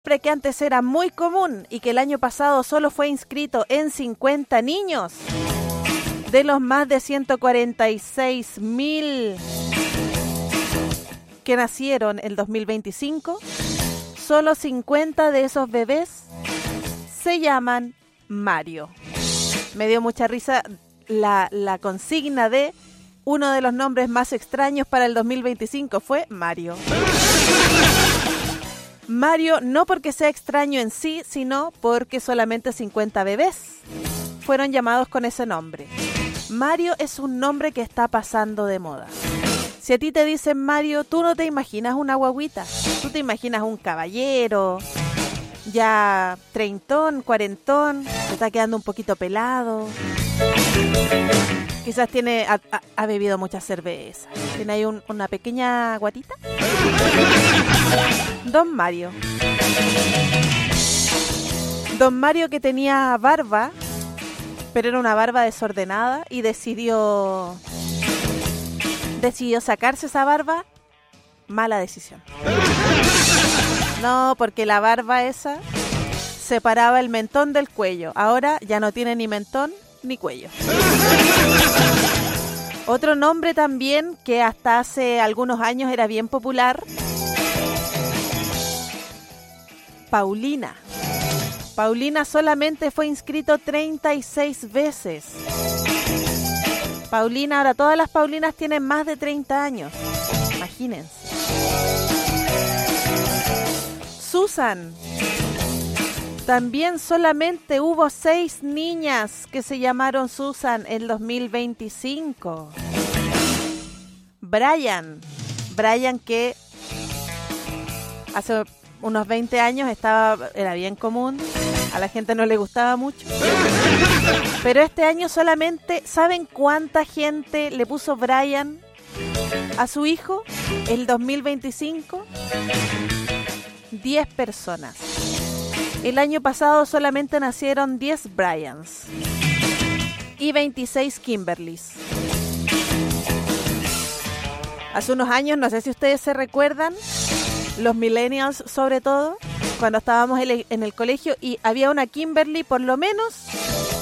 que antes era muy común y que el año pasado solo fue inscrito en 50 niños, de los más de 146.000 que nacieron el 2025, solo 50 de esos bebés se llaman Mario. Me dio mucha risa la consigna de uno de los nombres más extraños para el 2025 fue Mario. Mario no porque sea extraño en sí, sino porque solamente 50 bebés fueron llamados con ese nombre. Mario es un nombre que está pasando de moda. Si a ti te dicen Mario, tú no te imaginas una guagüita, tú te imaginas un caballero, ya treintón, cuarentón, se está quedando un poquito pelado. Quizás ha bebido mucha cerveza. Tiene ahí una pequeña guatita. Don Mario. Don Mario que tenía barba, pero era una barba desordenada y decidió sacarse esa barba. Mala decisión. No, porque la barba esa separaba el mentón del cuello. Ahora ya no tiene ni mentón ni cuello. Otro nombre también que hasta hace algunos años era bien popular, Paulina. Paulina solamente fue inscrito 36 veces. Paulina, ahora todas las Paulinas tienen más de 30 años. Imagínense. Susan. También solamente hubo 6 niñas que se llamaron Susan en 2025. Brian que hace unos 20 años era bien común, a la gente no le gustaba mucho. Pero este año solamente, ¿saben cuánta gente le puso Brian a su hijo? El 2025, 10 personas. El año pasado solamente nacieron 10 Bryans y 26 Kimberlys. Hace unos años, no sé si ustedes se recuerdan, los millennials sobre todo, cuando estábamos en el colegio y había una Kimberly por lo menos